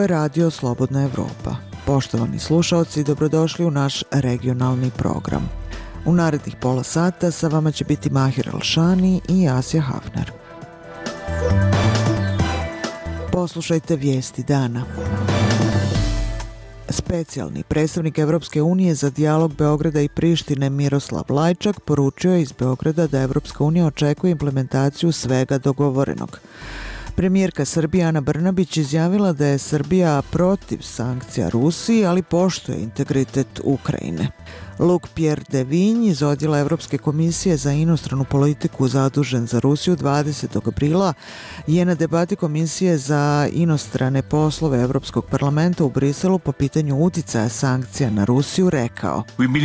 je Radio Slobodna Evropa. Poštovani slušaoci, dobrodošli u naš regionalni program. U narednih pola sata sa vama će biti Mahir Alšani i Asja Hafner. Poslušajte vijesti dana. Specijalni predstavnik Evropske unije za dijalog Beograda i Prištine Miroslav Lajčak poručio je iz Beograda da Evropska unija očekuje implementaciju svega dogovorenog. Premijerka Srbije Ana Brnabić izjavila da je Srbija protiv sankcija Rusiji, ali poštuje integritet Ukrajine. Luc Pierre de Vigne iz odjela Evropske komisije za inostranu politiku zadužen za Rusiju 20. aprila je na debati Komisije za inostrane poslove Evropskog parlamenta u Briselu po pitanju uticaja sankcija na Rusiju rekao: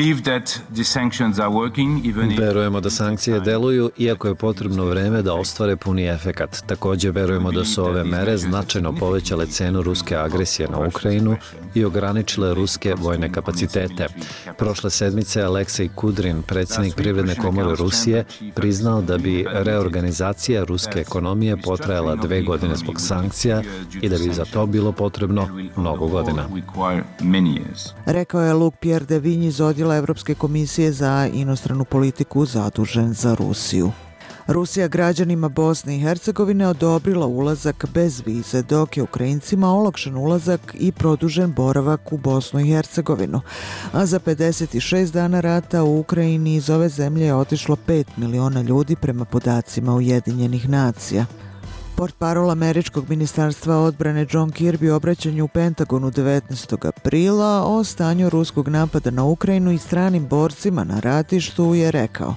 Verujemo da sankcije deluju, iako je potrebno vreme da ostvare puni efekat. Također verujemo da su ove mere značajno povećale cenu ruske agresije na Ukrajinu i ograničile ruske vojne kapacitete. Prošle sedmice Aleksej Kudrin, predsjednik Privredne komore Rusije, priznao da bi reorganizacija ruske ekonomije potrajala 2 godine zbog sankcija i da bi za to bilo potrebno mnogo godina. Rekao je Luc Pierre de Vigne iz odjela Evropske komisije za inostranu politiku zadužen za Rusiju. Rusija građanima Bosne i Hercegovine odobrila ulazak bez vize, dok je Ukrajincima olakšan ulazak i produžen boravak u Bosnu i Hercegovinu. A za 56 dana rata u Ukrajini iz ove zemlje je otišlo 5 miliona ljudi prema podacima Ujedinjenih nacija. Portparol američkog ministarstva odbrane John Kirby u obraćanju u Pentagonu 19. aprila o stanju ruskog napada na Ukrajinu i stranim borcima na ratištu je rekao: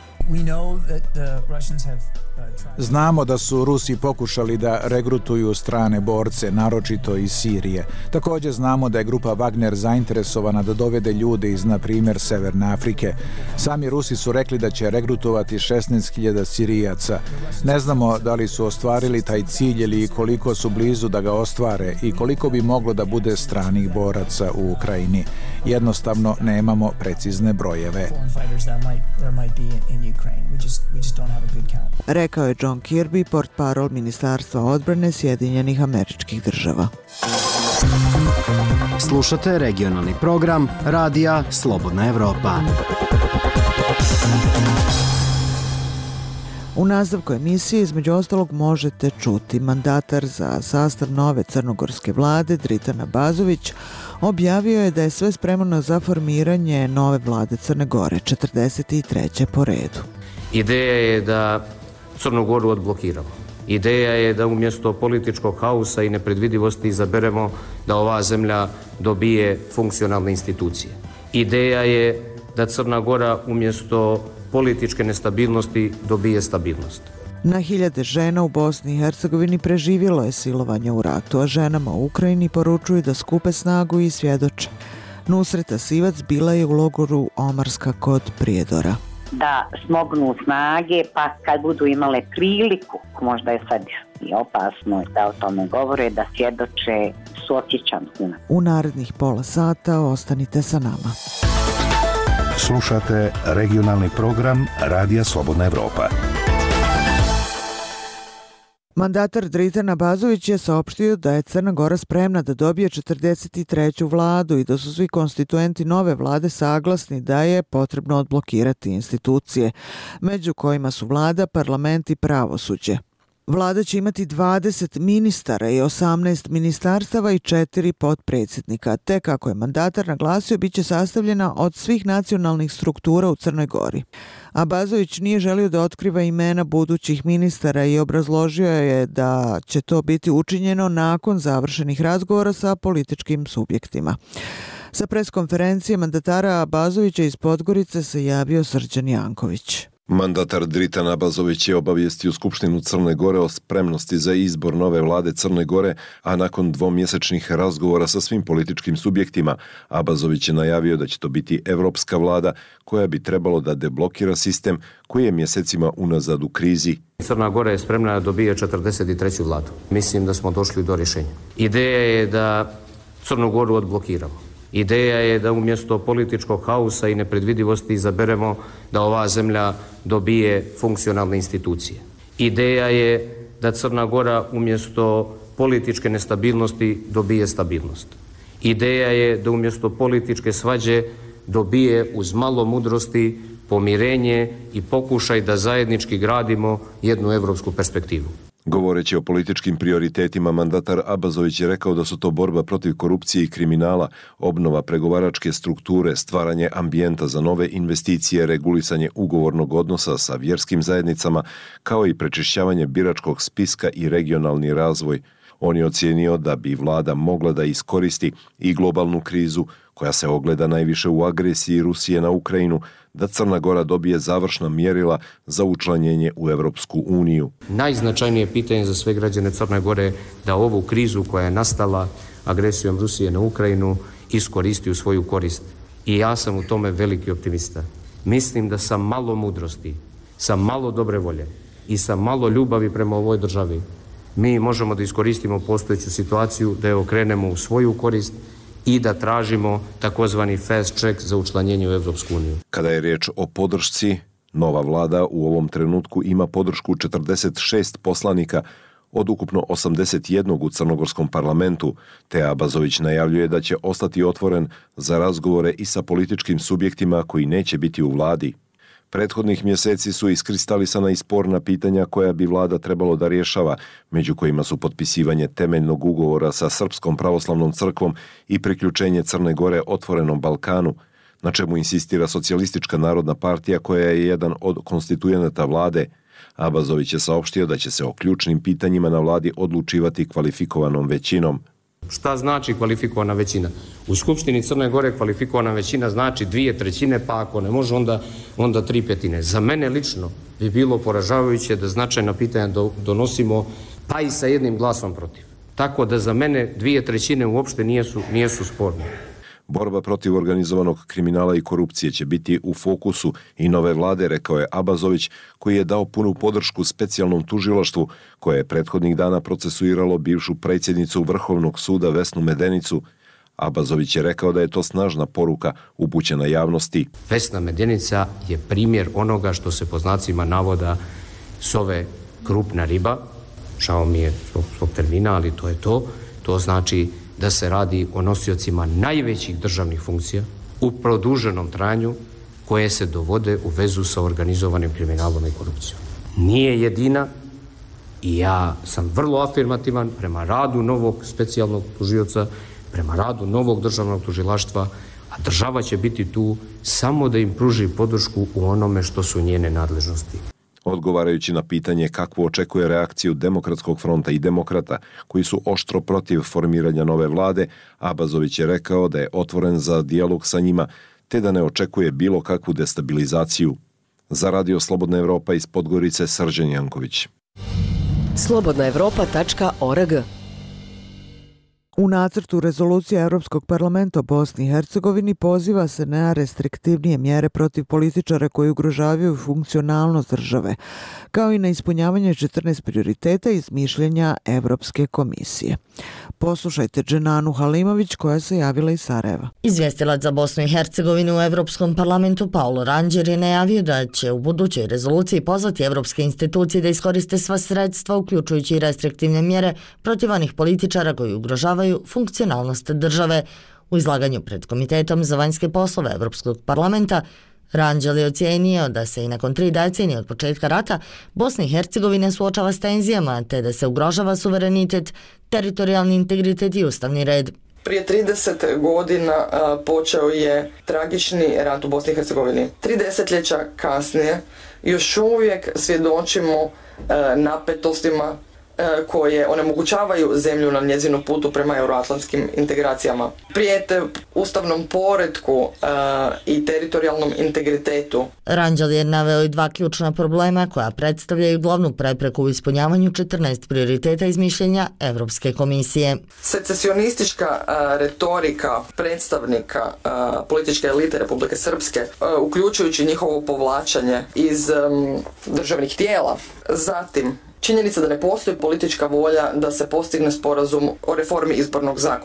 Znamo da su Rusi pokušali da regrutuju strane borce, naročito iz Sirije. Također znamo da je grupa Wagner zainteresovana da dovede ljude iz, na primjer, Severne Afrike. Sami Rusi su rekli da će regrutovati 16.000 Sirijaca. Ne znamo da li su ostvarili taj cilj ili koliko su blizu da ga ostvare i koliko bi moglo da bude stranih boraca u Ukrajini. Jednostavno nemamo precizne brojeve. Rekao je John Kirby, portparol Ministarstva odbrane Sjedinjenih Američkih Država. Slušate regionalni program Radija Slobodna Evropa. U nastavku emisije između ostalog možete čuti mandatar za sastav nove crnogorske vlade Dritan Abazović objavio je da je sve spremno za formiranje nove vlade Crne Gore, 43. po redu. Ideja je da Crnu Goru odblokiramo. Ideja je da umjesto političkog haosa i nepredvidivosti izaberemo da ova zemlja dobije funkcionalne institucije. Ideja je da Crna Gora umjesto političke nestabilnosti dobije stabilnost. Na hiljade žena u Bosni i Hercegovini preživjelo je silovanje u ratu, a ženama u Ukrajini poručuju da skupe snagu i svjedoče. Nusreta Sivac bila je u logoru Omarska kod Prijedora. Da smognu snage, pa kad budu imale priliku, možda je sad i opasno da o tome govore, da svjedoče suosjećam. U narednih pola sata ostanite sa nama. Slušate regionalni program Radija Slobodna Evropa. Mandatar Dritan Abazović je saopštio da je Crna Gora spremna da dobije 43. vladu i da su svi konstituenti nove vlade saglasni da je potrebno odblokirati institucije, među kojima su vlada, parlament i pravosuđe. Vlada će imati 20 ministara i 18 ministarstava i 4 potpredsjednika, te kako je mandatar naglasio, bit će sastavljena od svih nacionalnih struktura u Crnoj Gori. Abazović nije želio da otkriva imena budućih ministara i obrazložio je da će to biti učinjeno nakon završenih razgovora sa političkim subjektima. Sa preskonferencije mandatara Abazovića iz Podgorice se javio Srđan Janković. Mandatar Dritan Abazović je obavijestio Skupštinu Crne Gore o spremnosti za izbor nove vlade Crne Gore, a nakon dvomjesečnih razgovora sa svim političkim subjektima, Abazović je najavio da će to biti evropska vlada koja bi trebalo da deblokira sistem koji je mjesecima unazad u krizi. Crna Gora je spremna da dobije 43. vladu. Mislim da smo došli do rješenja. Ideja je da Crnu Goru odblokiramo. Ideja je da umjesto političkog haosa i nepredvidivosti izaberemo da ova zemlja dobije funkcionalne institucije. Ideja je da Crna Gora umjesto političke nestabilnosti dobije stabilnost. Ideja je da umjesto političke svađe dobije uz malo mudrosti pomirenje i pokušaj da zajednički gradimo jednu evropsku perspektivu. Govoreći o političkim prioritetima, mandatar Abazović je rekao da su to borba protiv korupcije i kriminala, obnova pregovaračke strukture, stvaranje ambijenta za nove investicije, regulisanje ugovornog odnosa sa vjerskim zajednicama, kao i prečišćavanje biračkog spiska i regionalni razvoj. On je ocijenio da bi vlada mogla da iskoristi i globalnu krizu, koja se ogleda najviše u agresiji Rusije na Ukrajinu, da Crna Gora dobije završna mjerila za učlanjenje u Evropsku uniju. Najznačajnije pitanje za sve građane Crne Gore da ovu krizu koja je nastala agresijom Rusije na Ukrajinu iskoristi u svoju korist. I ja sam u tome veliki optimista. Mislim da sa malo mudrosti, sa malo dobre volje i sa malo ljubavi prema ovoj državi mi možemo da iskoristimo postojeću situaciju, da je okrenemo u svoju korist i da tražimo takozvani fast track za učlanjenje u Evropsku uniju. Kada je riječ o podršci, nova vlada u ovom trenutku ima podršku 46 poslanika od ukupno 81 u crnogorskom parlamentu, te Abazović najavljuje da će ostati otvoren za razgovore i sa političkim subjektima koji neće biti u vladi. Prethodnih mjeseci su iskristalisana i sporna pitanja koja bi vlada trebalo da rješava, među kojima su potpisivanje temeljnog ugovora sa Srpskom pravoslavnom crkvom i priključenje Crne Gore otvorenom Balkanu, na čemu insistira Socijalistička narodna partija koja je jedan od konstitujenata vlade. Abazović je saopštio da će se o ključnim pitanjima na vladi odlučivati kvalifikovanom većinom. Šta znači kvalifikovana većina? U Skupštini Crne Gore kvalifikovana većina znači 2/3, pa ako ne može onda 3/5. Za mene lično bi bilo poražavajuće da značajna pitanja donosimo pa i sa jednim glasom protiv. Tako da za mene 2/3 uopšte nijesu sporne. Borba protiv organizovanog kriminala i korupcije će biti u fokusu i nove vlade, rekao je Abazović, koji je dao punu podršku specijalnom tužilaštvu koje je prethodnih dana procesuiralo bivšu predsjednicu Vrhovnog suda Vesnu Medenicu. Abazović je rekao da je to snažna poruka upućena javnosti. Vesna Medenica je primjer onoga što se po znacima navoda zove krupna riba. Žao mi je zbog termina, ali to je to. To znači da se radi o nosiocima najvećih državnih funkcija u produženom trajanju koje se dovode u vezu sa organizovanim kriminalom i korupcijom. Nije jedina i ja sam vrlo afirmativan prema radu novog specijalnog tužioca, prema radu novog državnog tužilaštva, a država će biti tu samo da im pruži podršku u onome što su njene nadležnosti. Odgovarajući na pitanje kakvu očekuje reakciju Demokratskog fronta i demokrata, koji su oštro protiv formiranja nove vlade, Abazović je rekao da je otvoren za dijalog sa njima, te da ne očekuje bilo kakvu destabilizaciju. Za Radio Slobodna Evropa iz Podgorice, Srđan Janković. slobodnaevropa.org. U nacrtu rezolucije Europskog parlamenta o Bosni i Hercegovini poziva se na restriktivnije mjere protiv političara koji ugrožavaju funkcionalnost države, kao i na ispunjavanje 14 prioriteta iz mišljenja Evropske komisije. Poslušajte Dženanu Halimović koja se javila iz Sarajeva. Izvjestilac za Bosnu i Hercegovinu u Europskom parlamentu Paulo Rangel je najavio da će u budućoj rezoluciji pozvati evropske institucije da iskoriste sva sredstva, uključujući i restriktivne mjere protiv onih političara koji ugrožavaju funkcionalnost države. U izlaganju pred Komitetom za vanjske poslove Europskog parlamenta Rangel je ocijenio da se i nakon 3 decenije od početka rata Bosna i Hercegovina suočava s tenzijama te da se ugrožava suverenitet, teritorijalni integritet i ustavni red. Prije 30 godina počeo je tragični rat u Bosni i Hercegovini. 3 desetljeća kasnije još uvijek svjedočimo napetostima koje onemogućavaju zemlju na njezinu putu prema euroatlantskim integracijama. Prijete ustavnom poretku i teritorijalnom integritetu. Rangel je naveo i 2 ključna problema koja predstavljaju glavnu prepreku u ispunjavanju 14 prioriteta iz mišljenja Evropske komisije. Secesionistička retorika predstavnika političke elite Republike Srpske, uključujući njihovo povlačenje iz državnih tijela. Zatim, činjenica da ne postoji politička volja da se postigne sporazum o reformi izbornog zakona.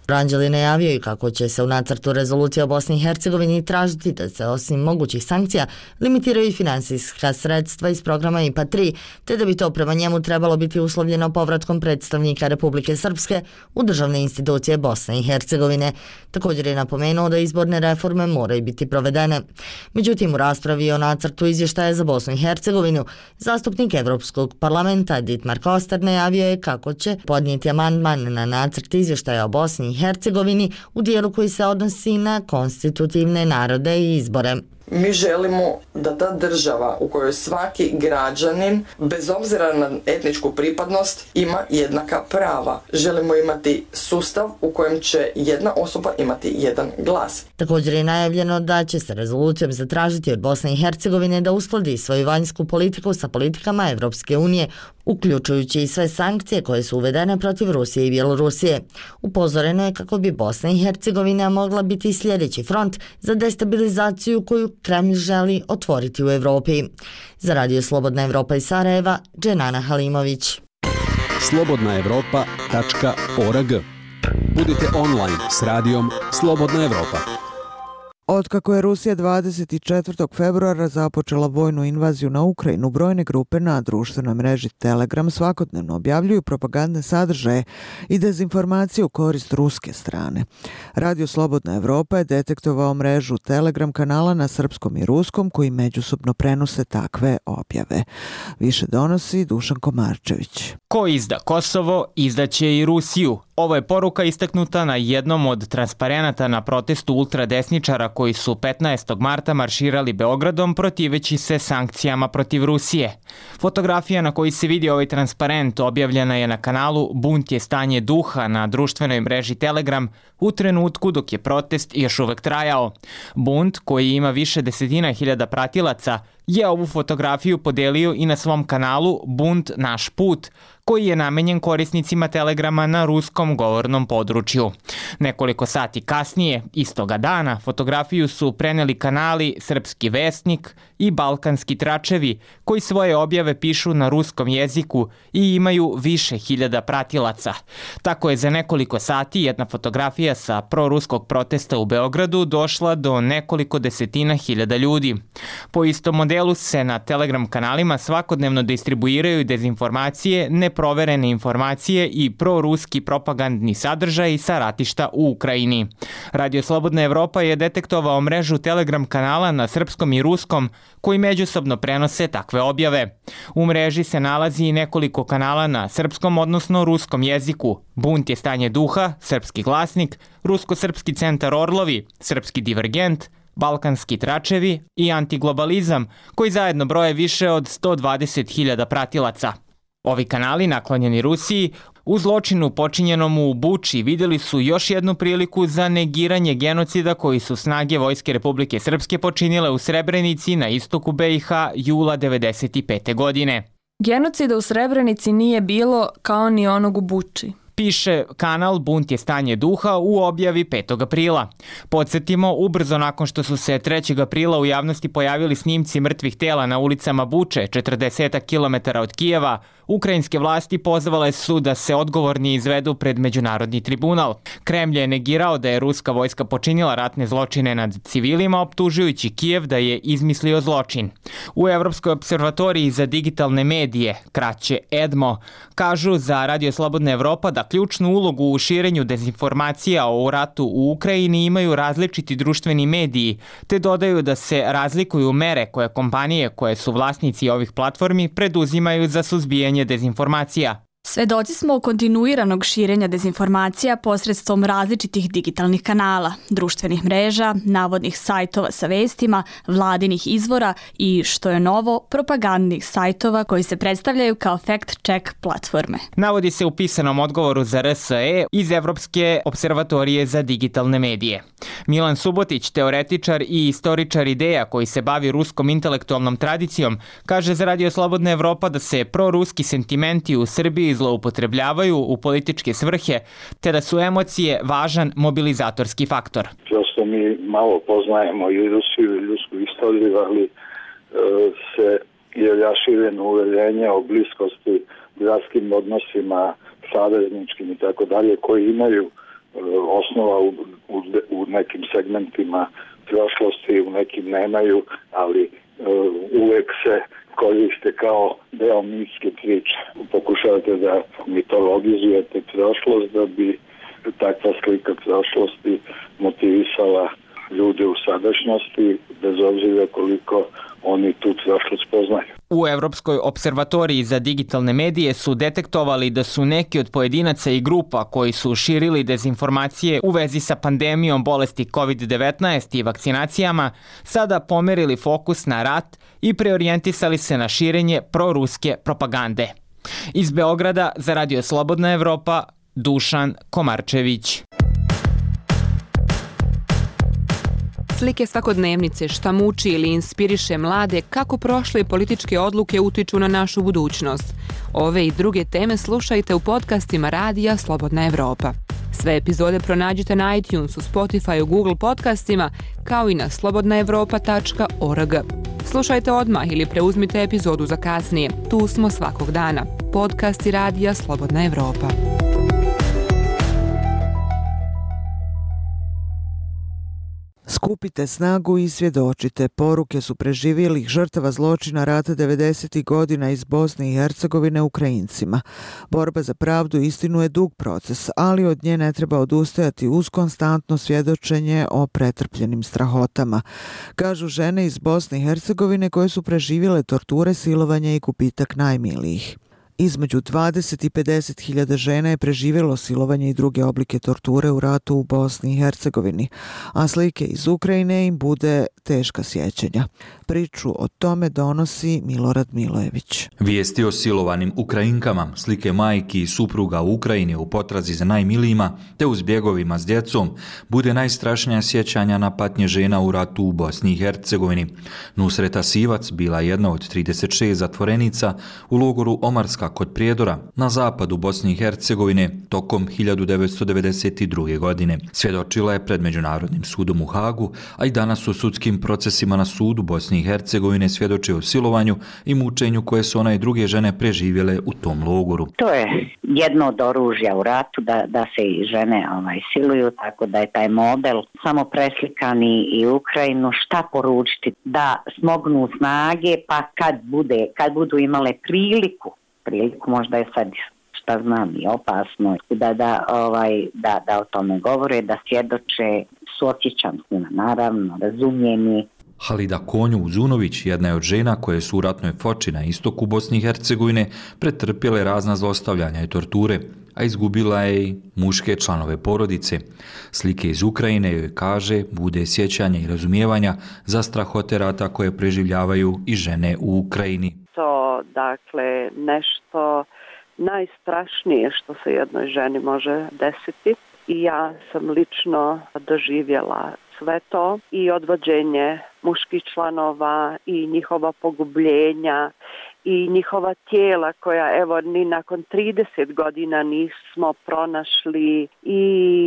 Ranđeli najavio i kako će se u nacrtu rezolucije o Bosni i Hercegovini tražiti da se osim mogućih sankcija limitiraju i finansijska sredstva iz programa IPA 3, te da bi to prema njemu trebalo biti uslovljeno povratkom predstavnika Republike Srpske u državne institucije Bosne i Hercegovine. Također je napomenuo da izborne reforme moraju biti provedene. Međutim, u raspravi o nacrtu izvještaja za Bosnu i Hercegovinu, zastupnik Evropskog parlamenta Dietmar Koster najavio je kako će podnijeti amandman na nacrt izvještaja o Bosni i Hercegovini u dijelu koji se odnosi na konstitutivne narode i izbore. Mi želimo da ta država u kojoj svaki građanin, bez obzira na etničku pripadnost, ima jednaka prava. Želimo imati sustav u kojem će jedna osoba imati jedan glas. Također je najavljeno da će se rezolucijom zatražiti od Bosne i Hercegovine da uskladi svoju vanjsku politiku sa politikama Evropske unije, uključujući i sve sankcije koje su uvedene protiv Rusije i Bjelorusije. Upozoreno je kako bi Bosna i Hercegovina mogla biti sljedeći front za destabilizaciju koju Kremlj želi otvoriti u Evropi. Za Radio Slobodna Evropa iz Sarajeva, Dženana Halimović. slobodnaevropa.org. Budite online s radijom Slobodna Evropa. Otkako je Rusija 24. februara započela vojnu invaziju na Ukrajinu, brojne grupe na društvenoj mreži Telegram svakodnevno objavljuju propagandne sadržaje i dezinformacije u korist ruske strane. Radio Slobodna Evropa je detektovao mrežu Telegram kanala na srpskom i ruskom koji međusobno prenose takve objave. Više donosi Dušan Komarčević. Ko izda Kosovo, izdaće i Rusiju. Ovo je poruka istaknuta na jednom od transparenata na protestu ultradesničara koji su 15. marta marširali Beogradom protiveći se sankcijama protiv Rusije. Fotografija na kojoj se vidi ovaj transparent objavljena je na kanalu Bunt je stanje duha na društvenoj mreži Telegram u trenutku dok je protest još uvek trajao. Bunt, koji ima više desetina hiljada pratilaca, je ovu fotografiju podelio i na svom kanalu Bunt naš put, koji je namenjen korisnicima Telegrama na ruskom govornom području. Nekoliko sati kasnije, istoga dana, fotografiju su preneli kanali Srpski Vesnik i Balkanski tračevi, koji svoje objave pišu na ruskom jeziku i imaju više hiljada pratilaca. Tako je za nekoliko sati jedna fotografija sa proruskog protesta u Beogradu došla do nekoliko desetina hiljada ljudi. Po istom modelu se na Telegram kanalima svakodnevno distribuiraju dezinformacije, neproverene informacije i proruski propagandni sadržaj sa ratišta u Ukrajini. Radio Slobodna Evropa je detektovao mrežu Telegram kanala na srpskom i ruskom koji međusobno prenose takve objave. U mreži se nalazi i nekoliko kanala na srpskom, odnosno ruskom jeziku. Bunt je stanje duha, Srpski glasnik, Rusko-srpski centar Orlovi, Srpski divergent, Balkanski tračevi i Antiglobalizam, koji zajedno broje više od 120.000 pratilaca. Ovi kanali, naklonjeni Rusiji, u zločinu počinjenom u Buči vidjeli su još jednu priliku za negiranje genocida koji su snage Vojske Republike Srpske počinile u Srebrenici na istoku BiH jula 1995. godine. Genocida u Srebrenici nije bilo kao ni onog u Buči, piše kanal Bunt je stanje duha u objavi 5. aprila. Podsjetimo, ubrzo nakon što su se 3. aprila u javnosti pojavili snimci mrtvih tela na ulicama Buče, 40 km od Kijeva, ukrajinske vlasti pozvale su da se odgovorni izvedu pred Međunarodni tribunal. Kremlj je negirao da je ruska vojska počinila ratne zločine nad civilima, optužujući Kijev da je izmislio zločin. U Evropskoj observatoriji za digitalne medije, kraće EDMO, kažu za Radio Slobodna Evropa da ključnu ulogu u širenju dezinformacija o ratu u Ukrajini imaju različiti društveni mediji, te dodaju da se razlikuju mere koje kompanije koje su vlasnici ovih platformi preduzimaju za suzbijanje dezinformacija. Svedoci smo kontinuiranog širenja dezinformacija posredstvom različitih digitalnih kanala, društvenih mreža, navodnih sajtova sa vestima, vladinih izvora i, što je novo, propagandnih sajtova koji se predstavljaju kao fact-check platforme. Navodi se u pisanom odgovoru za RSE iz Evropske observatorije za digitalne medije. Milan Subotić, teoretičar i istoričar ideja koji se bavi ruskom intelektualnom tradicijom, kaže za Radio Slobodna Evropa da se proruski sentimenti u Srbiji zloupotrebljavaju u političke svrhe, te da su emocije važan mobilizatorski faktor. Prosto mi malo poznajemo i Rusiju i rusku istoriju, ali se je rašireno uverenje o bliskosti, gradskim odnosima, savezničkim i tako dalje, koji imaju osnova u nekim segmentima prošlosti, u nekim nemaju, ali uvek se koriste kao deo mitske priče. Pokušavate da mitologizujete prošlost da bi takva slika prošlosti motivisala ljude u sadašnjosti, bez obzira koliko oni tu prošlost poznaju. U Evropskoj observatoriji za digitalne medije su detektovali da su neki od pojedinaca i grupa koji su širili dezinformacije u vezi sa pandemijom bolesti COVID-19 i vakcinacijama sada pomerili fokus na rat i preorijentisali se na širenje proruske propagande. Iz Beograda za Radio Slobodna Evropa, Dušan Komarčević. Slike svakodnevnice, šta muči ili inspiriše mlade, kako prošle političke odluke utiču na našu budućnost. Ove i druge teme slušajte u podcastima Radija Slobodna Evropa. Sve epizode pronađite na iTunesu, Spotify, Google podcastima, kao i na slobodnaevropa.org. Slušajte odmah ili preuzmite epizodu za kasnije. Tu smo svakog dana. Podcasti Radija Slobodna Evropa. Skupite snagu i svjedočite. Poruke su preživjelih žrtava zločina rata 90. godina iz Bosne i Hercegovine Ukrajincima. Borba za pravdu i istinu je dug proces, ali od nje ne treba odustajati uz konstantno svjedočenje o pretrpljenim strahotama. Kažu žene iz Bosne i Hercegovine koje su preživjele torture, silovanja i gubitak najmilijih. Između 20 i 50 hiljada žena je preživjelo silovanje i druge oblike torture u ratu u Bosni i Hercegovini, a slike iz Ukrajine im bude teška sjećanja. Priču o tome donosi Milorad Milojević. Vijesti o silovanim Ukrajinkama, slike majki i supruga u Ukrajini u potrazi za najmilijima, te u zbjegovima s djecom, bude najstrašnija sjećanja na patnje žena u ratu u Bosni i Hercegovini. Nusreta Sivac bila jedna od 36 zatvorenica u logoru Omarska kod Prijedora na zapadu Bosne i Hercegovine tokom 1992. godine. Svjedočila je pred Međunarodnim sudom u Hagu, a i danas u sudskim procesima na sudu Bosne i Hercegovine svjedoči o silovanju i mučenju koje su ona i druge žene preživjele u tom logoru. To je jedno od oružja u ratu da se i žene siluju, tako da je taj model samo preslikan i Ukrajinu. Šta poručiti? Da smognu snage, pa kad budu imale priliku možda je sad, šta znam, i opasno da o tome govore, da svjedoče, suosjećam s njima, naravno, razumijem ih. Halida Konju-Uzunović, jedna je od žena koje su u ratnoj Foči na istoku Bosne i Hercegovine pretrpjele razna zlostavljanja i torture, a izgubila je i muške članove porodice. Slike iz Ukrajine joj kaže bude sjećanja i razumijevanja za strahote rata koje preživljavaju i žene u Ukrajini. Dakle, nešto najstrašnije što se jednoj ženi može desiti i ja sam lično doživjela sve to i odvođenje muških članova i njihova pogubljenja i njihova tijela koja evo ni nakon 30 godina nismo pronašli i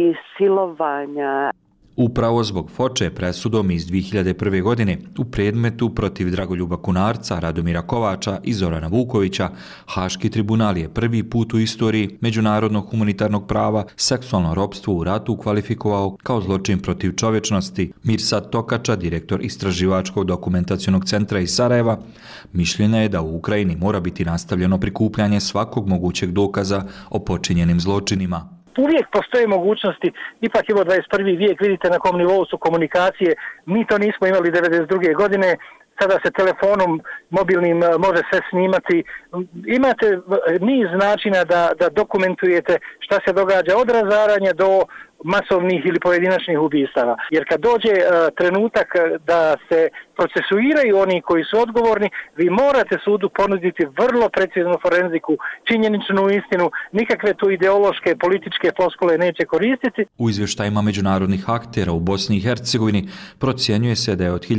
silovanja. Upravo zbog Foče presudom iz 2001. godine u predmetu protiv Dragoljuba Kunarca, Radomira Kovača i Zorana Vukovića, Haški tribunal je prvi put u istoriji međunarodnog humanitarnog prava seksualno ropstvo u ratu kvalifikovao kao zločin protiv čovječnosti. Mirsad Tokača, direktor Istraživačkog dokumentacionog centra iz Sarajeva, mišljenja je da u Ukrajini mora biti nastavljeno prikupljanje svakog mogućeg dokaza o počinjenim zločinima. Uvijek postoje mogućnosti, ipak je ovo 21. vijek, vidite na kom nivou su komunikacije, mi to nismo imali 92. godine, sada se telefonom mobilnim može sve snimati. Imate niz načina da dokumentujete šta se događa od razaranja do masovnih ili pojedinačnih ubistava. Jer kad dođe trenutak da se procesuiraju oni koji su odgovorni, vi morate sudu ponuditi vrlo preciznu forenziku, činjeničnu istinu, nikakve tu ideološke, političke floskule neće koristiti. U izvještajima međunarodnih aktera u Bosni i Hercegovini procjenjuje se da je od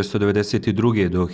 1992. do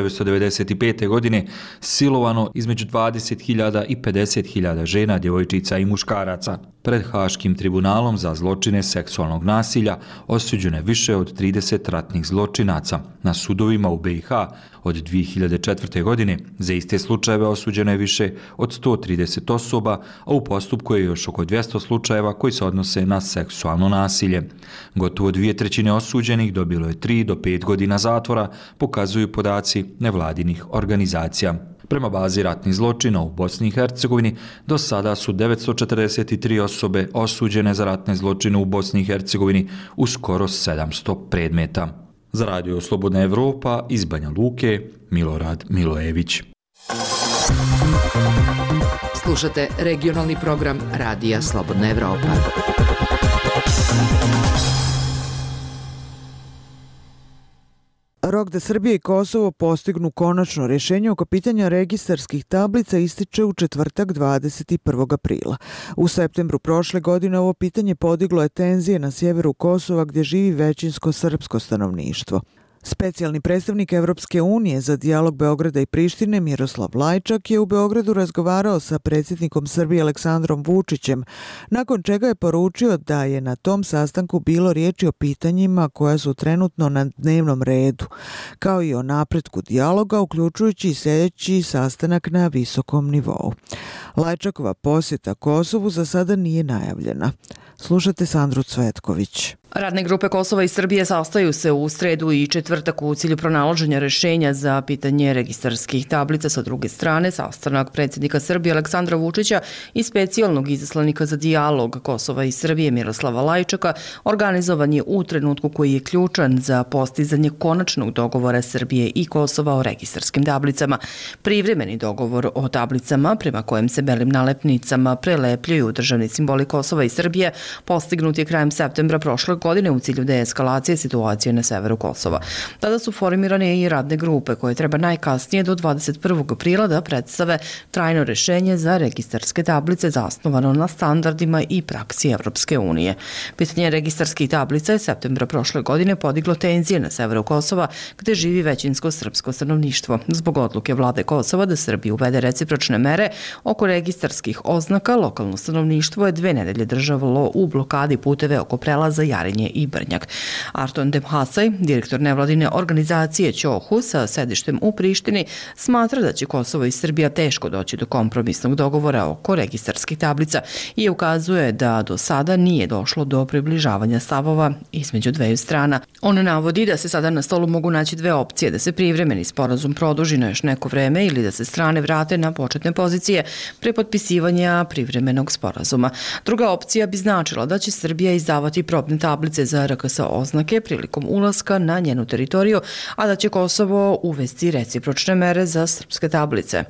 1995. godine silovano između 20.000 i 50.000 žena, djevojčica i muškaraca. Pred Haškim tribunalom za zločine seksualnog nasilja osuđeno je više od 30 ratnih zločinaca. Na sudovima u BiH od 2004. godine za iste slučajeve osuđeno je više od 130 osoba, a u postupku je još oko 200 slučajeva koji se odnose na seksualno nasilje. Gotovo 2/3 osuđenih dobilo je 3 do 5 godina zatvora, pokazuju podaci nevladinih organizacija. Prema bazi ratnih zločina u Bosni i Hercegovini do sada su 943 osobe osuđene za ratne zločine u Bosni i Hercegovini u skoro 700 predmeta. Za Radio Slobodna Evropa iz Banja Luke, Milorad Milojević. Slušate regionalni program Radija Slobodna Evropa. Rok da Srbija i Kosovo postignu konačno rješenje oko pitanja registarskih tablica ističe u četvrtak 21. aprila. U septembru prošle godine ovo pitanje podiglo je tenzije na sjeveru Kosova gdje živi većinsko srpsko stanovništvo. Specijalni predstavnik Evropske unije za dijalog Beograda i Prištine Miroslav Lajčak je u Beogradu razgovarao sa predsjednikom Srbije Aleksandrom Vučićem, nakon čega je poručio da je na tom sastanku bilo riječi o pitanjima koja su trenutno na dnevnom redu, kao i o napretku dijaloga, uključujući i sljedeći sastanak na visokom nivou. Lajčakova posjeta Kosovu za sada nije najavljena. Slušate Sandru Cvetković. Radne grupe Kosova i Srbije sastaju se u sredu i četvrtak u cilju pronalaženja rješenja za pitanje registarskih tablica. Sa druge strane, sastanak predsjednika Srbije Aleksandra Vučića i specijalnog izaslanika za dijalog Kosova i Srbije Miroslava Lajčaka organizovan je u trenutku koji je ključan za postizanje konačnog dogovora Srbije i Kosova o registarskim tablicama. Privremeni dogovor o tablicama, prema kojem se belim nalepnicama prelepljuju državni simboli Kosova i Srbije, postignut je krajem septembra prošle godine u cilju deeskalacije situacije na severu Kosova. Tada su formirane i radne grupe koje treba najkasnije do 21. aprila da predstave trajno rješenje za registarske tablice zasnovano na standardima i praksi Evropske unije. Pitanje registarskih tablica je septembra prošle godine podiglo tenzije na severu Kosova gdje živi većinsko srpsko stanovništvo. Zbog odluke vlade Kosova da Srbiji uvede recipročne mere oko registarskih oznaka, lokalno stanovništvo je 2 nedelje držalo u blokadi puteve oko prelaza Jarinje i Brnjak. Arton Demhasaj, direktor nevladine organizacije Ćohu sa sedištem u Prištini, smatra da će Kosovo i Srbija teško doći do kompromisnog dogovora oko registarskih tablica i ukazuje da do sada nije došlo do približavanja stavova između dveju strana. On navodi da se sada na stolu mogu naći 2 opcije, da se privremeni sporazum produži na još neko vreme ili da se strane vrate na početne pozicije pre potpisivanja privremenog sporazuma. Druga opcija bi značila da će Srbija izdavati probne tablice za RKS oznake prilikom ulaska na njenu teritoriju, a da će Kosovo uvesti recipročne mere za srpske tablice.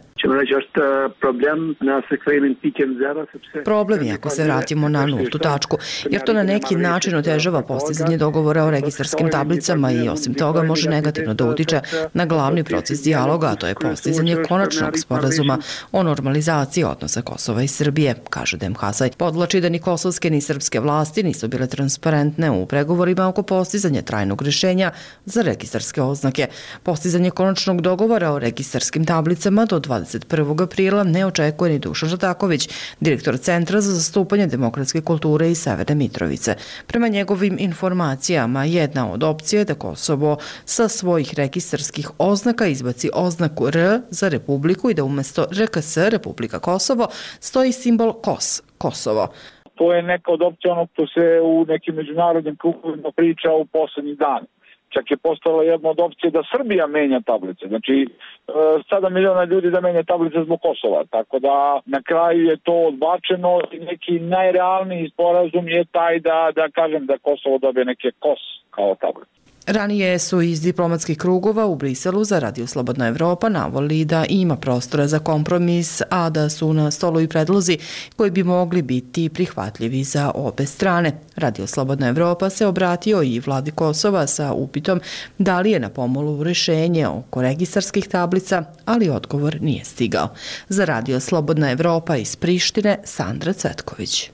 Problem je ako se vratimo na nultu tačku, jer to na neki način otežava postizanje dogovora o registarskim tablicama i osim toga može negativno da utiče na glavni proces dijaloga, a to je postizanje konačnog sporazuma o normalizaciji odnosa Kosova i Srbije, kaže Demhasaj. Podvlači da ni kosovske ni srpske vlasti nisu bile transparentne u pregovorima oko postizanja trajnog rješenja za registarske oznake. Postizanje konačnog dogovora o registarskim tablicama do 21. aprila ne očekuje ni Dušan Žataković, direktor Centra za zastupanje demokratske kulture iz Severne Mitrovice. Prema njegovim informacijama, jedna od opcija je da Kosovo sa svojih registarskih oznaka izbaci oznaku R za Republiku i da umjesto RKS, Republika Kosovo, stoji simbol KOS, Kosovo. To je neka od opcija ono što se u nekim međunarodnim krugovima priča u posljednjih dana. Čak je postala jedna od opcije da Srbija menja tablice. Znači, 7 miliona ljudi da menja tablice zbog Kosova. Tako da na kraju je to odbačeno i neki najrealniji sporazum je taj da kažem da Kosovo dobije neke KOS kao tablice. Ranije su iz diplomatskih krugova u Briselu za Radio Slobodna Evropa navoli da ima prostora za kompromis, a da su na stolu i predlozi koji bi mogli biti prihvatljivi za obe strane. Radio Slobodna Evropa se obratio i vladi Kosova sa upitom da li je na pomolu rješenje oko registarskih tablica, ali odgovor nije stigao. Za Radio Slobodna Evropa iz Prištine, Sandra Cvetković.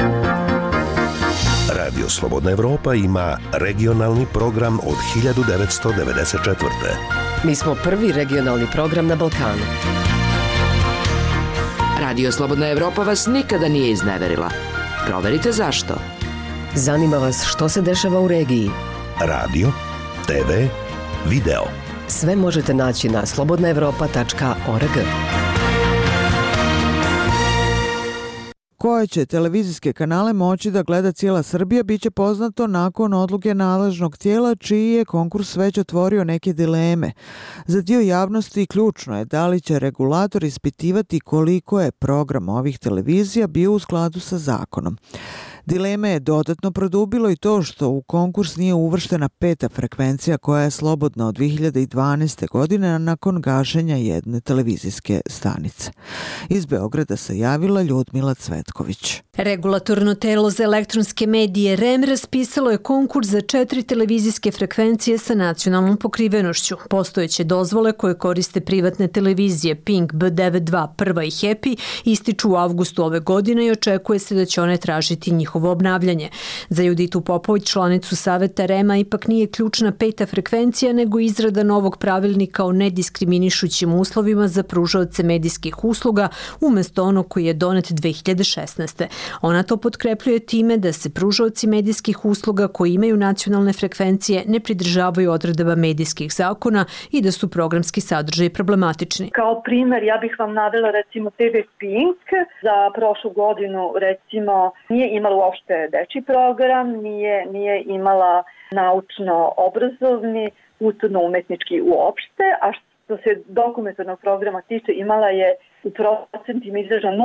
Radio Slobodna Evropa ima regionalni program od 1994. Mi smo prvi regionalni program na Balkanu. Radio Slobodna Evropa vas nikada nije izneverila. Proverite zašto. Zanima vas što se dešava u regiji? Radio, TV, video. Sve možete naći na slobodnaevropa.org. Koje će televizijske kanale moći da gleda cijela Srbija biće poznato nakon odluke nadležnog tijela čiji je konkurs već otvorio neke dileme. Za dio javnosti ključno je da li će regulator ispitivati koliko je program ovih televizija bio u skladu sa zakonom. Dileme je dodatno produbilo i to što u konkurs nije uvrštena 5. frekvencija koja je slobodna od 2012. godine nakon gašenja jedne televizijske stanice. Iz Beograda se javila Ljudmila Cvetković. Regulatorno telo za elektronske medije REM raspisalo je konkurs za 4 televizijske frekvencije sa nacionalnom pokrivenošću. Postojeće dozvole koje koriste privatne televizije Pink, B92, Prva i Happy ističu u avgustu ove godine i očekuje se da će one tražiti njihovo obnavljanje. Za Juditu Popović, članicu Saveta REM-a, ipak nije ključna 5. frekvencija, nego izrada novog pravilnika o nediskriminišućim uslovima za pružaoce medijskih usluga umjesto onog koji je donet 2016. Ona to potkrepljuje time da se pružaoci medijskih usluga koji imaju nacionalne frekvencije ne pridržavaju odredaba medijskih zakona i da su programski sadržaji problematični. Kao primjer, ja bih vam navela recimo TV Pink. Za prošlu godinu recimo nije imala uopšte dečji program, nije imala naučno-obrazovni, kulturno-umetnički uopšte, a što se dokumentarnog programa tiče imala je u procentima izraženo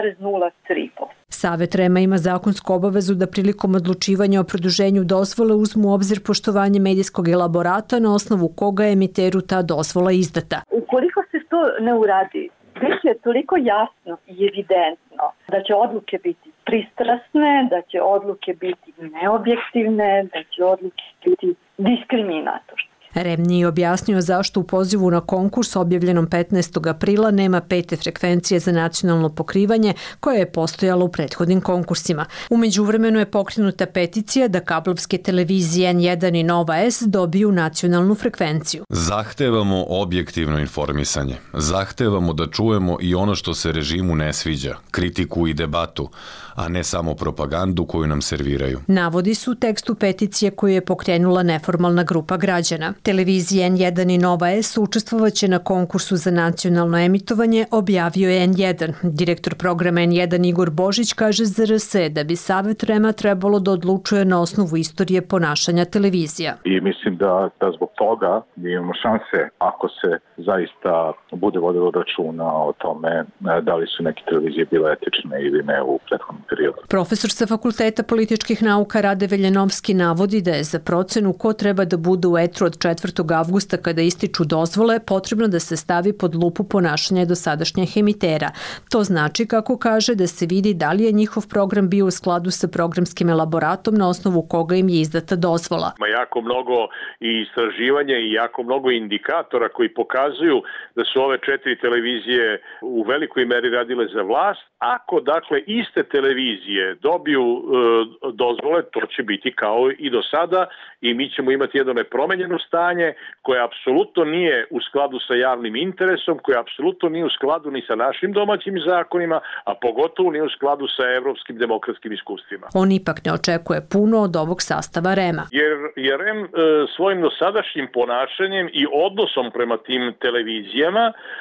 0,03%. Savet REM-a ima zakonsku obavezu da prilikom odlučivanja o produženju dozvole uzmu u obzir poštovanje medijskog elaborata na osnovu koga je emiteru ta dozvola izdata. Ukoliko se to ne uradi, biće toliko jasno i evidentno da će odluke biti pristrasne, da će odluke biti neobjektivne, da će odluke biti diskriminatorne. REM nije objasnio zašto u pozivu na konkurs objavljenom 15. aprila nema 5. frekvencije za nacionalno pokrivanje koja je postojala u prethodnim konkursima. U međuvremenu je pokrenuta peticija da kablovske televizije N1 i Nova S dobiju nacionalnu frekvenciju. Zahtevamo objektivno informisanje. Zahtevamo da čujemo i ono što se režimu ne sviđa, kritiku i debatu, a ne samo propagandu koju nam serviraju. Navodi su u tekstu peticije koju je pokrenula neformalna grupa građana. Televizije N1 i Nova S učestvovaće na konkursu za nacionalno emitovanje, objavio je N1. Direktor programa N1 Igor Božić kaže za RS da bi Savet REM-a trebalo da odlučuje na osnovu istorije ponašanja televizija. I mislim da zbog toga mi imamo šanse, ako se zaista bude vodilo računa o tome da li su neke televizije bile etične ili ne u prethodnom periodu. Profesor sa Fakulteta političkih nauka Rade Veljanovski navodi da je za procenu ko treba da bude u etru od 4. avgusta kada ističu dozvole potrebno da se stavi pod lupu ponašanja dosadašnjih emitera. To znači, kako kaže, da se vidi da li je njihov program bio u skladu sa programskim elaboratom na osnovu koga im je izdata dozvola. Ima jako mnogo i istraživanja i jako mnogo indikatora koji pokazuju da su ove 4 televizije u velikoj meri radile za vlast. Ako, dakle, iste televizije dobiju dozvole, to će biti kao i do sada i mi ćemo imati jedno nepromenjeno stanje koje apsolutno nije u skladu sa javnim interesom, koje apsolutno nije u skladu ni sa našim domaćim zakonima, a pogotovo nije u skladu sa evropskim demokratskim iskustvima. On ipak ne očekuje puno od ovog sastava REM-a. Jer REM svojim dosadašnjim ponašanjem i odnosom prema tim televizijama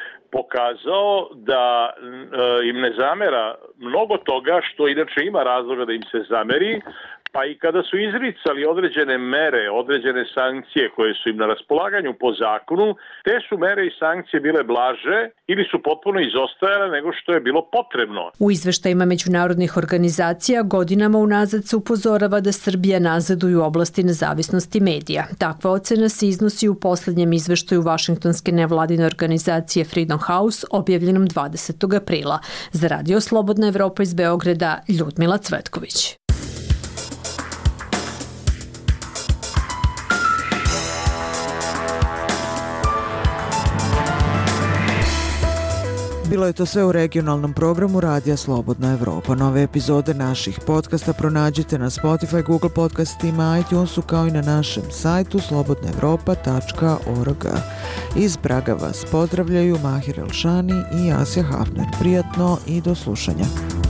pokazao da im ne zamera mnogo toga što inače ima razloga da im se zameri, pa i kada su izricali određene mere, određene sankcije koje su im na raspolaganju po zakonu, te su mere i sankcije bile blaže ili su potpuno izostajale nego što je bilo potrebno. U izveštajima međunarodnih organizacija godinama unazad se upozorava da Srbija nazaduje u oblasti nezavisnosti medija. Takva ocena se iznosi u posljednjem izveštaju Vašingtonske nevladine organizacije Freedom House objavljenom 20. aprila. Za Radio Slobodna Evropa iz Beograda, Ljudmila Cvetković. Bilo je to sve u regionalnom programu Radija Slobodna Evropa. Nove epizode naših podcasta pronađite na Spotify, Google podcastima, iTunesu kao i na našem sajtu slobodnaevropa.org. Iz Praga vas pozdravljaju Mahir Elšani i Asja Hafner. Prijatno i do slušanja.